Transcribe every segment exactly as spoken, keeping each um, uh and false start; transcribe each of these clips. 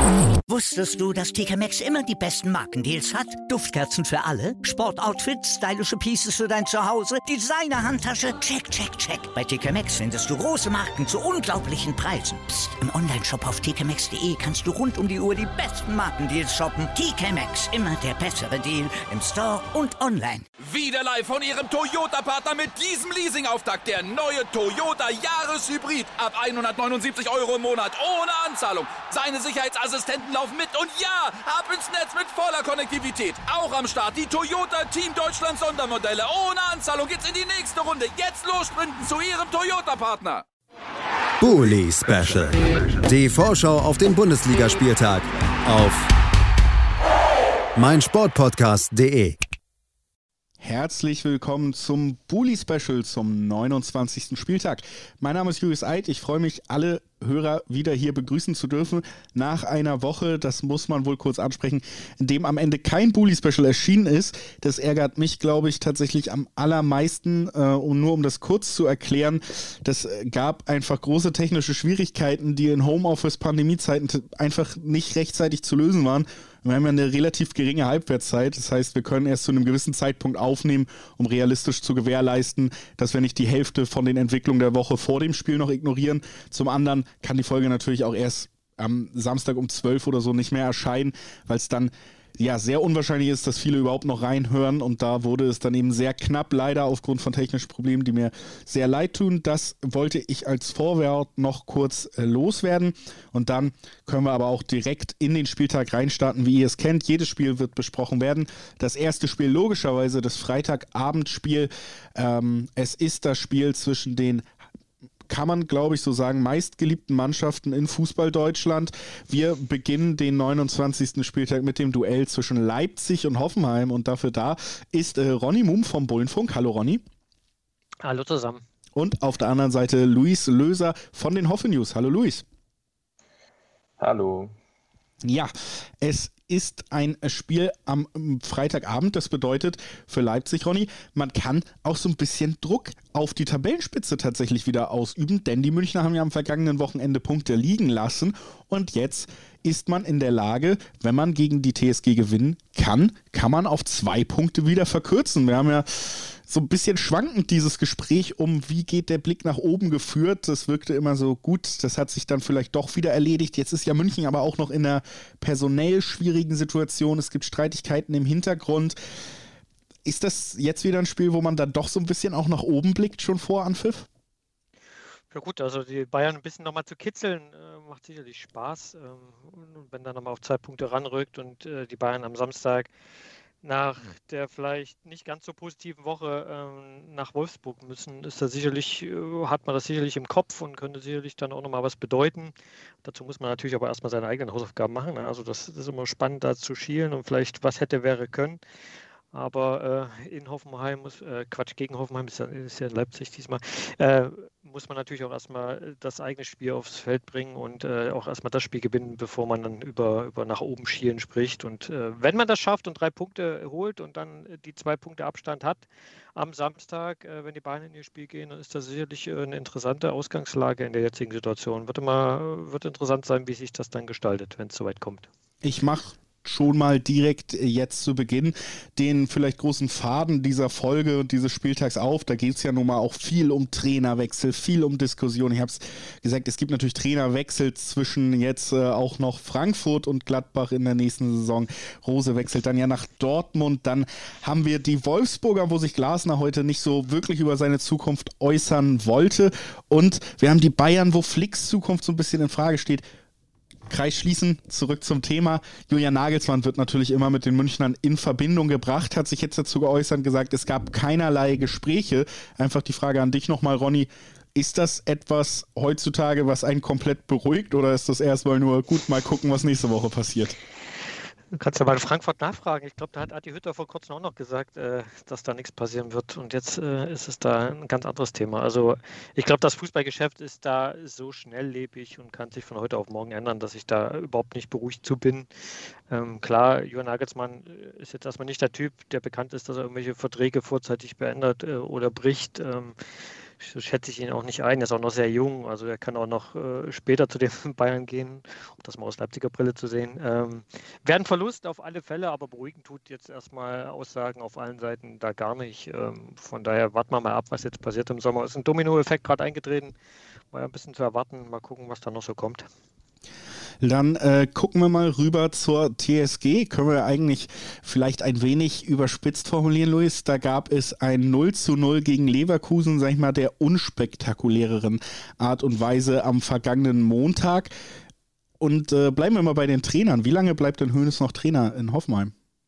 Wusstest du, dass T K Maxx immer die besten Markendeals hat? Duftkerzen für alle, Sportoutfits, stylische Pieces für dein Zuhause, Designer-Handtasche, check, check, check. Bei T K Maxx findest du große Marken zu unglaublichen Preisen. Psst. Im Onlineshop auf t k maxx punkt d e kannst du rund um die Uhr die besten Markendeals shoppen. T K Maxx, immer der bessere Deal im Store und online. Wieder live von Ihrem Toyota-Partner mit diesem Leasing-Auftakt. Der neue Toyota Jahreshybrid. Ab hundertneunundsiebzig Euro im Monat. Ohne Anzahlung. Seine Sicherheitsassistenten laufen mit. Und ja, ab ins Netz mit voller Konnektivität. Auch am Start die Toyota Team Deutschland Sondermodelle. Ohne Anzahlung geht's in die nächste Runde. Jetzt los sprinten zu Ihrem Toyota-Partner. Bully Special. Die Vorschau auf den Bundesligaspieltag auf meinsportpodcast punkt de. Herzlich willkommen zum Bully Special zum neunundzwanzigsten Spieltag. Mein Name ist Julius Eid. Ich freue mich, alle Hörer wieder hier begrüßen zu dürfen nach einer Woche, das muss man wohl kurz ansprechen, in dem am Ende kein Bully Special erschienen ist. Das ärgert mich, glaube ich, tatsächlich am allermeisten. Äh, und nur um das kurz zu erklären, das gab einfach große technische Schwierigkeiten, die in Homeoffice-Pandemiezeiten einfach nicht rechtzeitig zu lösen waren. Wir haben ja eine relativ geringe Halbwertszeit, das heißt, wir können erst zu einem gewissen Zeitpunkt aufnehmen, um realistisch zu gewährleisten, dass wir nicht die Hälfte von den Entwicklungen der Woche vor dem Spiel noch ignorieren. Zum anderen kann die Folge natürlich auch erst am Samstag um zwölf oder so nicht mehr erscheinen, weil es dann ja sehr unwahrscheinlich ist, dass viele überhaupt noch reinhören, und da wurde es dann eben sehr knapp, leider aufgrund von technischen Problemen, die mir sehr leid tun. Das wollte ich als Vorwort noch kurz äh, loswerden, und dann können wir aber auch direkt in den Spieltag reinstarten, wie ihr es kennt. Jedes Spiel wird besprochen werden. Das erste Spiel logischerweise das Freitagabendspiel. Ähm, es ist das Spiel zwischen den, kann man, glaube ich, so sagen, meistgeliebten Mannschaften in Fußball Deutschland. Wir beginnen den neunundzwanzigsten Spieltag mit dem Duell zwischen Leipzig und Hoffenheim, und dafür da ist äh, Ronny Muhm vom Bullenfunk. Hallo Ronny. Hallo zusammen. Und auf der anderen Seite Luis Löser von den Hoffe News. Hallo Luis. Hallo. Ja, es ist ein Spiel am Freitagabend. Das bedeutet für Leipzig, Ronny, man kann auch so ein bisschen Druck auf die Tabellenspitze tatsächlich wieder ausüben, denn die Münchner haben ja am vergangenen Wochenende Punkte liegen lassen, und jetzt ist man in der Lage, wenn man gegen die T S G gewinnen kann, kann man auf zwei Punkte wieder verkürzen. Wir haben ja so ein bisschen schwankend dieses Gespräch um, wie geht der Blick nach oben geführt. Das wirkte immer so gut, das hat sich dann vielleicht doch wieder erledigt. Jetzt ist ja München aber auch noch in einer personell schwierigen Situation. Es gibt Streitigkeiten im Hintergrund. Ist das jetzt wieder ein Spiel, wo man dann doch so ein bisschen auch nach oben blickt, schon vor Anpfiff? Ja gut, also die Bayern ein bisschen nochmal zu kitzeln, äh, macht sicherlich Spaß. Ähm, und wenn dann nochmal auf zwei Punkte ranrückt und äh, die Bayern am Samstag nach der vielleicht nicht ganz so positiven Woche ähm, nach Wolfsburg müssen, ist da sicherlich, äh, hat man das sicherlich im Kopf und könnte sicherlich dann auch nochmal was bedeuten. Dazu muss man natürlich aber erstmal seine eigenen Hausaufgaben machen. Ne? Also das, das ist immer spannend, da zu schielen und vielleicht was hätte, wäre, können. Aber äh, in Hoffenheim, muss, äh, Quatsch, gegen Hoffenheim ist ja, ist ja in Leipzig diesmal, äh, muss man natürlich auch erstmal das eigene Spiel aufs Feld bringen und äh, auch erstmal das Spiel gewinnen, bevor man dann über, über nach oben schielen spricht. Und äh, wenn man das schafft und drei Punkte holt und dann die zwei Punkte Abstand hat am Samstag, äh, wenn die Bayern in ihr Spiel gehen, dann ist das sicherlich äh, eine interessante Ausgangslage in der jetzigen Situation. Wird immer, wird interessant sein, wie sich das dann gestaltet, wenn es soweit kommt. Ich mache schon mal direkt jetzt zu Beginn den vielleicht großen Faden dieser Folge und dieses Spieltags auf. Da geht es ja nun mal auch viel um Trainerwechsel, viel um Diskussion. Ich habe es gesagt, es gibt natürlich Trainerwechsel zwischen jetzt äh, auch noch Frankfurt und Gladbach in der nächsten Saison. Rose wechselt dann ja nach Dortmund. Dann haben wir die Wolfsburger, wo sich Glasner heute nicht so wirklich über seine Zukunft äußern wollte. Und wir haben die Bayern, wo Flicks Zukunft so ein bisschen in Frage steht. Kreis schließen, zurück zum Thema. Julian Nagelsmann wird natürlich immer mit den Münchnern in Verbindung gebracht, hat sich jetzt dazu geäußert und gesagt, es gab keinerlei Gespräche. Einfach die Frage an dich nochmal, Ronny. Ist das etwas heutzutage, was einen komplett beruhigt, oder ist das erstmal nur gut, mal gucken, was nächste Woche passiert? Du kannst ja mal in Frankfurt nachfragen. Ich glaube, da hat Adi Hütter vor kurzem auch noch gesagt, äh, dass da nichts passieren wird. Und jetzt äh, ist es da ein ganz anderes Thema. Also ich glaube, das Fußballgeschäft ist da so schnelllebig und kann sich von heute auf morgen ändern, dass ich da überhaupt nicht beruhigt zu bin. Ähm, klar, Julian Nagelsmann ist jetzt erstmal nicht der Typ, der bekannt ist, dass er irgendwelche Verträge vorzeitig beendet äh, oder bricht. Ähm, so schätze ich ihn auch nicht ein. Er ist auch noch sehr jung, also er kann auch noch äh, später zu den Bayern gehen, um das mal aus Leipziger Brille zu sehen. Ähm, Wäre ein Verlust auf alle Fälle, aber beruhigend tut jetzt erstmal Aussagen auf allen Seiten da gar nicht. Ähm, von daher warten wir mal ab, was jetzt passiert im Sommer. Ist ein Dominoeffekt gerade eingetreten, war ja ein bisschen zu erwarten. Mal gucken, was da noch so kommt. Dann äh, gucken wir mal rüber zur T S G. Können wir eigentlich vielleicht ein wenig überspitzt formulieren, Luis. Da gab es ein null zu null gegen Leverkusen, sag ich mal, der unspektakuläreren Art und Weise am vergangenen Montag. Und äh, bleiben wir mal bei den Trainern. Wie lange bleibt denn Hoeneß noch Trainer in Hoffenheim?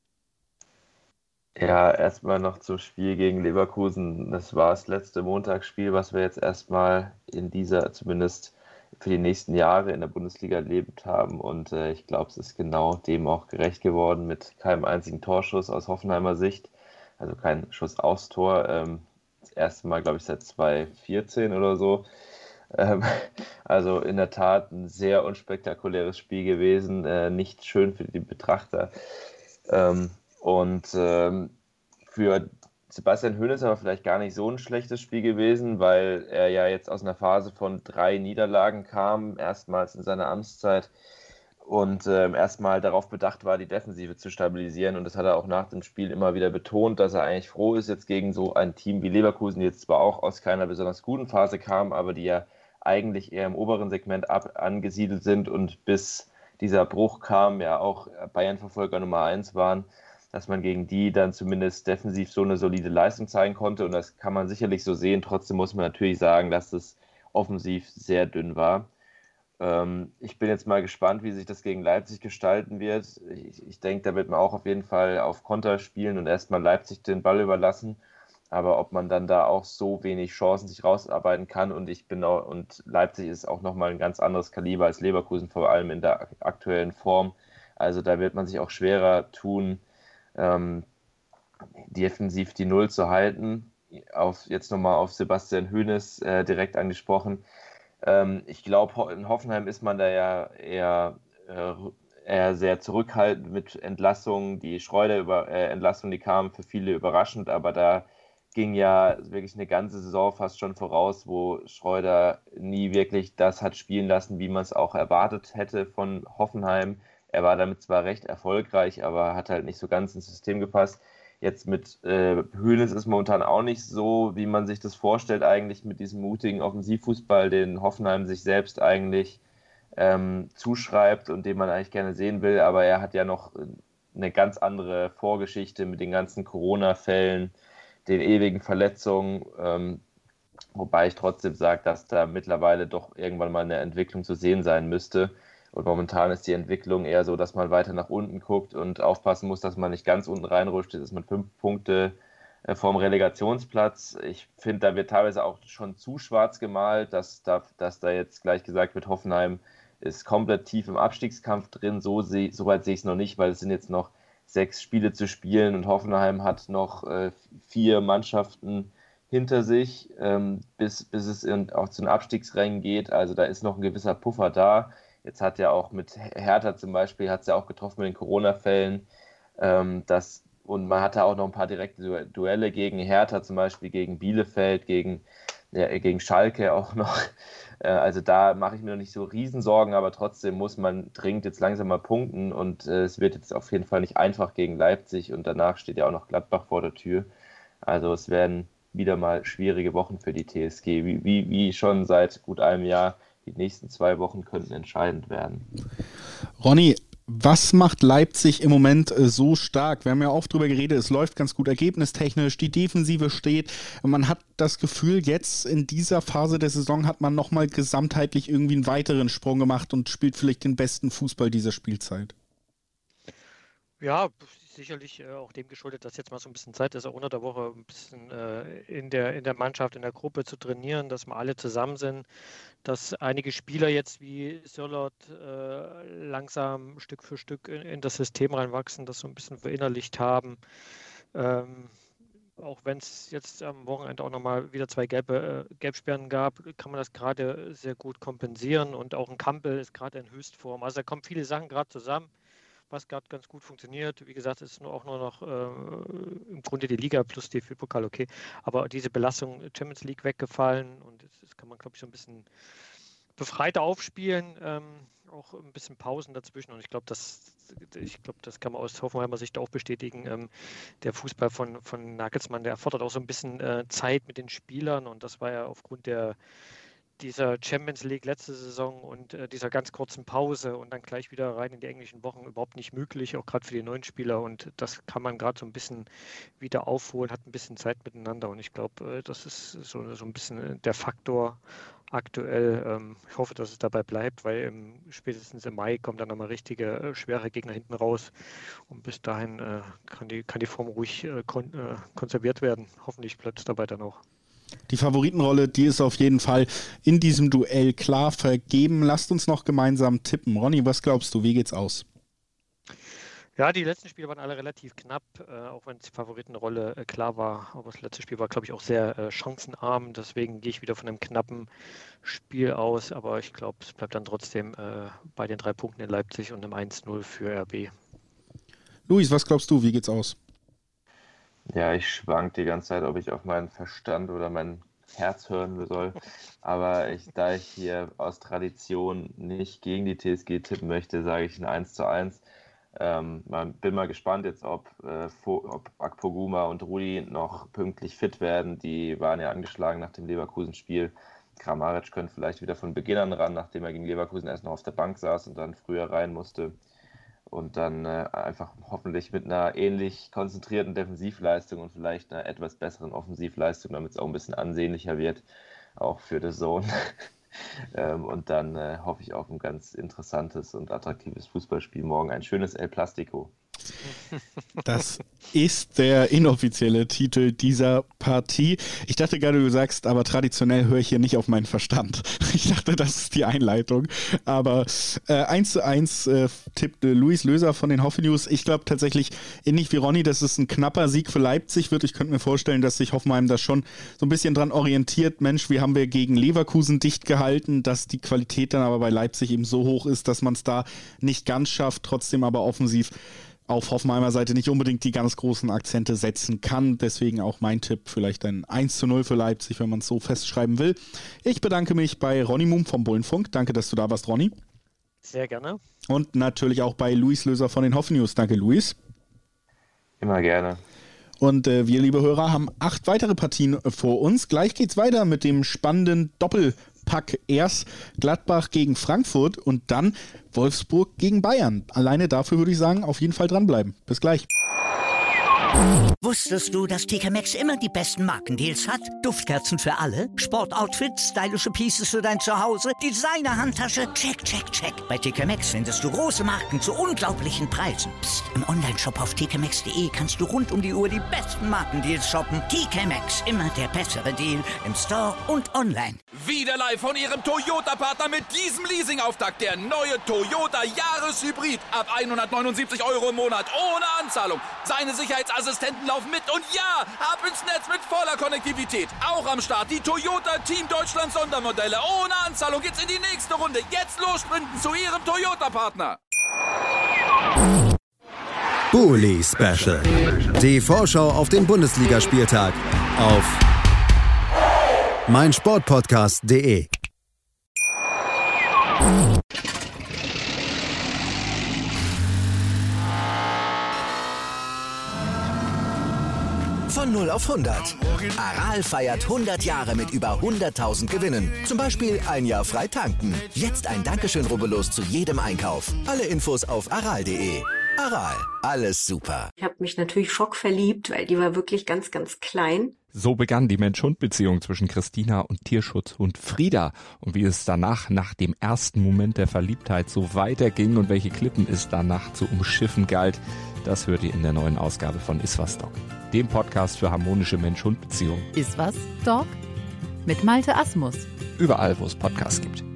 Ja, erstmal noch zum Spiel gegen Leverkusen. Das war das letzte Montagsspiel, was wir jetzt erstmal in dieser, zumindest für die nächsten Jahre in der Bundesliga erlebt haben. Und äh, ich glaube, es ist genau dem auch gerecht geworden mit keinem einzigen Torschuss aus Hoffenheimer Sicht. Also kein Schuss aufs Tor. Ähm, das erste Mal, glaube ich, seit zwanzig vierzehn oder so. Ähm, also in der Tat ein sehr unspektakuläres Spiel gewesen. Äh, nicht schön für die Betrachter. Ähm, und ähm, für Sebastian Hoeneß aber vielleicht gar nicht so ein schlechtes Spiel gewesen, weil er ja jetzt aus einer Phase von drei Niederlagen kam, erstmals in seiner Amtszeit und äh, erstmal darauf bedacht war, die Defensive zu stabilisieren, und das hat er auch nach dem Spiel immer wieder betont, dass er eigentlich froh ist jetzt gegen so ein Team wie Leverkusen, die jetzt zwar auch aus keiner besonders guten Phase kam, aber die ja eigentlich eher im oberen Segment ab angesiedelt sind und bis dieser Bruch kam, ja auch Bayern-Verfolger Nummer eins waren, dass man gegen die dann zumindest defensiv so eine solide Leistung zeigen konnte, und das kann man sicherlich so sehen. Trotzdem muss man natürlich sagen, dass es offensiv sehr dünn war. Ähm, ich bin jetzt mal gespannt, wie sich das gegen Leipzig gestalten wird. Ich, ich denke, da wird man auch auf jeden Fall auf Konter spielen und erstmal Leipzig den Ball überlassen. Aber ob man dann da auch so wenig Chancen sich rausarbeiten kann, und ich bin auch, und Leipzig ist auch nochmal ein ganz anderes Kaliber als Leverkusen, vor allem in der aktuellen Form. Also da wird man sich auch schwerer tun, Ähm, defensiv die Null zu halten. Auf, jetzt nochmal auf Sebastian Hoeneß äh, direkt angesprochen. Ähm, ich glaube, in Hoffenheim ist man da ja eher, äh, eher sehr zurückhaltend mit Entlassungen. Die Schreuder-Entlassung, äh, die kam für viele überraschend, aber da ging ja wirklich eine ganze Saison fast schon voraus, wo Schreuder nie wirklich das hat spielen lassen, wie man es auch erwartet hätte von Hoffenheim. Er war damit zwar recht erfolgreich, aber hat halt nicht so ganz ins System gepasst. Jetzt mit äh, Hoeneß ist momentan auch nicht so, wie man sich das vorstellt, eigentlich mit diesem mutigen Offensivfußball, den Hoffenheim sich selbst eigentlich ähm, zuschreibt und den man eigentlich gerne sehen will. Aber er hat ja noch eine ganz andere Vorgeschichte mit den ganzen Corona-Fällen, den ewigen Verletzungen. Ähm, wobei ich trotzdem sage, dass da mittlerweile doch irgendwann mal eine Entwicklung zu sehen sein müsste. Und momentan ist die Entwicklung eher so, dass man weiter nach unten guckt und aufpassen muss, dass man nicht ganz unten reinrutscht. Jetzt ist man fünf Punkte vom Relegationsplatz. Ich finde, da wird teilweise auch schon zu schwarz gemalt, dass da, dass da jetzt gleich gesagt wird, Hoffenheim ist komplett tief im Abstiegskampf drin. So, seh, so weit sehe ich es noch nicht, weil es sind jetzt noch sechs Spiele zu spielen und Hoffenheim hat noch äh, vier Mannschaften hinter sich, ähm, bis, bis es in, auch zu den Abstiegsrängen geht. Also da ist noch ein gewisser Puffer da. Jetzt hat ja auch mit Hertha zum Beispiel, hat es ja auch getroffen mit den Corona-Fällen. Ähm, das, und man hatte auch noch ein paar direkte Duelle gegen Hertha, zum Beispiel gegen Bielefeld, gegen, ja, gegen Schalke auch noch. Äh, also da mache ich mir noch nicht so Riesensorgen, aber trotzdem muss man dringend jetzt langsam mal punkten. Und äh, es wird jetzt auf jeden Fall nicht einfach gegen Leipzig. Und danach steht ja auch noch Gladbach vor der Tür. Also es werden wieder mal schwierige Wochen für die T S G, wie, wie, wie schon seit gut einem Jahr. Die nächsten zwei Wochen könnten entscheidend werden. Ronny, was macht Leipzig im Moment äh, so stark? Wir haben ja oft drüber geredet, es läuft ganz gut ergebnistechnisch, die Defensive steht. Man hat das Gefühl, jetzt in dieser Phase der Saison hat man nochmal gesamtheitlich irgendwie einen weiteren Sprung gemacht und spielt vielleicht den besten Fußball dieser Spielzeit. Ja, sicherlich äh, auch dem geschuldet, dass jetzt mal so ein bisschen Zeit ist, auch unter der Woche ein bisschen äh, in der, in der Mannschaft, in der Gruppe zu trainieren, dass wir alle zusammen sind, dass einige Spieler jetzt wie Sörloth äh, langsam Stück für Stück in, in das System reinwachsen, das so ein bisschen verinnerlicht haben. Ähm, auch wenn es jetzt am Wochenende auch nochmal wieder zwei gelbe äh, Gelbsperren gab, kann man das gerade sehr gut kompensieren, und auch ein Campbell ist gerade in Höchstform. Also da kommen viele Sachen gerade zusammen, was gerade ganz gut funktioniert. Wie gesagt, es ist nur auch nur noch äh, im Grunde die Liga plus D F B-Pokal okay. Aber diese Belastung Champions League weggefallen und das, das kann man, glaube ich, so ein bisschen befreiter aufspielen. Ähm, auch ein bisschen Pausen dazwischen und ich glaube, das, ich glaube, das kann man aus Hoffenheimer Sicht auch bestätigen. Ähm, der Fußball von, von Nagelsmann, der erfordert auch so ein bisschen äh, Zeit mit den Spielern und das war ja aufgrund der dieser Champions League letzte Saison und äh, dieser ganz kurzen Pause und dann gleich wieder rein in die englischen Wochen überhaupt nicht möglich, auch gerade für die neuen Spieler und das kann man gerade so ein bisschen wieder aufholen, hat ein bisschen Zeit miteinander und ich glaube, äh, das ist so, so ein bisschen der Faktor aktuell. Ähm, ich hoffe, dass es dabei bleibt, weil ähm, spätestens im Mai kommen dann nochmal richtige, äh, schwere Gegner hinten raus und bis dahin äh, kann, die, kann die Form ruhig äh, kon- äh, konserviert werden. Hoffentlich bleibt es dabei dann auch. Die Favoritenrolle, die ist auf jeden Fall in diesem Duell klar vergeben. Lasst uns noch gemeinsam tippen. Ronny, was glaubst du, wie geht's aus? Ja, die letzten Spiele waren alle relativ knapp, äh, auch wenn die Favoritenrolle äh, klar war. Aber das letzte Spiel war, glaube ich, auch sehr äh, chancenarm. Deswegen gehe ich wieder von einem knappen Spiel aus. Aber ich glaube, es bleibt dann trotzdem äh, bei den drei Punkten in Leipzig und einem eins null für R B. Luis, was glaubst du, wie geht's aus? Ja, ich schwank die ganze Zeit, ob ich auf meinen Verstand oder mein Herz hören soll. Aber ich, da ich hier aus Tradition nicht gegen die T S G tippen möchte, sage ich ein eins zu eins. Ähm, bin mal gespannt jetzt, ob, äh, ob Akpoguma und Rudi noch pünktlich fit werden. Die waren ja angeschlagen nach dem Leverkusen-Spiel. Kramaric könnte vielleicht wieder von Beginn an ran, nachdem er gegen Leverkusen erst noch auf der Bank saß und dann früher rein musste. Und dann äh, einfach hoffentlich mit einer ähnlich konzentrierten Defensivleistung und vielleicht einer etwas besseren Offensivleistung, damit es auch ein bisschen ansehnlicher wird, auch für The Zone. ähm, und dann äh, hoffe ich auf ein ganz interessantes und attraktives Fußballspiel morgen. Ein schönes El Plastico. Das ist der inoffizielle Titel dieser Partie. Ich dachte gerade, du sagst, aber traditionell höre ich hier nicht auf meinen Verstand. Ich dachte, das ist die Einleitung. Aber äh, eins zu eins äh, tippte Luis Löser von den Hoffe News. Ich glaube tatsächlich, ähnlich wie Ronny, dass es ein knapper Sieg für Leipzig wird. Ich könnte mir vorstellen, dass sich Hoffenheim da schon so ein bisschen dran orientiert. Mensch, wie haben wir gegen Leverkusen dicht gehalten, dass die Qualität dann aber bei Leipzig eben so hoch ist, dass man es da nicht ganz schafft, trotzdem aber offensiv auf Hoffenheimer Seite nicht unbedingt die ganz großen Akzente setzen kann. Deswegen auch mein Tipp, vielleicht ein eins zu null für Leipzig, wenn man es so festschreiben will. Ich bedanke mich bei Ronny Muhm vom Bullenfunk. Danke, dass du da warst, Ronny. Sehr gerne. Und natürlich auch bei Luis Löser von den Hoffe News. Danke, Luis. Immer gerne. Und äh, wir, liebe Hörer, haben acht weitere Partien äh, vor uns. Gleich geht's weiter mit dem spannenden Doppelpack. Erst Gladbach gegen Frankfurt und dann Wolfsburg gegen Bayern. Alleine dafür würde ich sagen, auf jeden Fall dranbleiben. Bis gleich. Wusstest du, dass T K Maxx immer die besten Markendeals hat? Duftkerzen für alle, Sportoutfits, stylische Pieces für dein Zuhause, Designer-Handtasche, check, check, check. Bei T K Maxx findest du große Marken zu unglaublichen Preisen. Psst. Im Onlineshop auf t k maxx punkt d e kannst du rund um die Uhr die besten Markendeals shoppen. T K Maxx, immer der bessere Deal im Store und online. Wieder live von ihrem Toyota-Partner mit diesem Leasing-Auftakt. Der neue Toyota Jahreshybrid. Ab hundertneunundsiebzig Euro im Monat ohne Anzahlung. Seine Sicherheitsassistenten laufen mit und ja, ab ins Netz mit voller Konnektivität. Auch am Start die Toyota Team Deutschland Sondermodelle. Ohne Anzahlung geht's in die nächste Runde. Jetzt los sprinten zu ihrem Toyota-Partner. Bully Special. Die Vorschau auf den Bundesligaspieltag auf meinsportpodcast punkt de. Von null auf hundert. Aral feiert hundert Jahre mit über hunderttausend Gewinnen. Zum Beispiel ein Jahr frei tanken. Jetzt ein Dankeschön, rubbellos zu jedem Einkauf. Alle Infos auf aral punkt de. Aral, alles super. Ich habe mich natürlich schockverliebt, weil die war wirklich ganz, ganz klein. So begann die Mensch-Hund-Beziehung zwischen Christina und Tierschutzhund Frieda. Und wie es danach, nach dem ersten Moment der Verliebtheit, so weiterging und welche Klippen es danach zu umschiffen galt, das hört ihr in der neuen Ausgabe von Iswas Dog, dem Podcast für harmonische Mensch-Hund-Beziehungen. Iswas Dog? Mit Malte Asmus. Überall, wo es Podcasts gibt.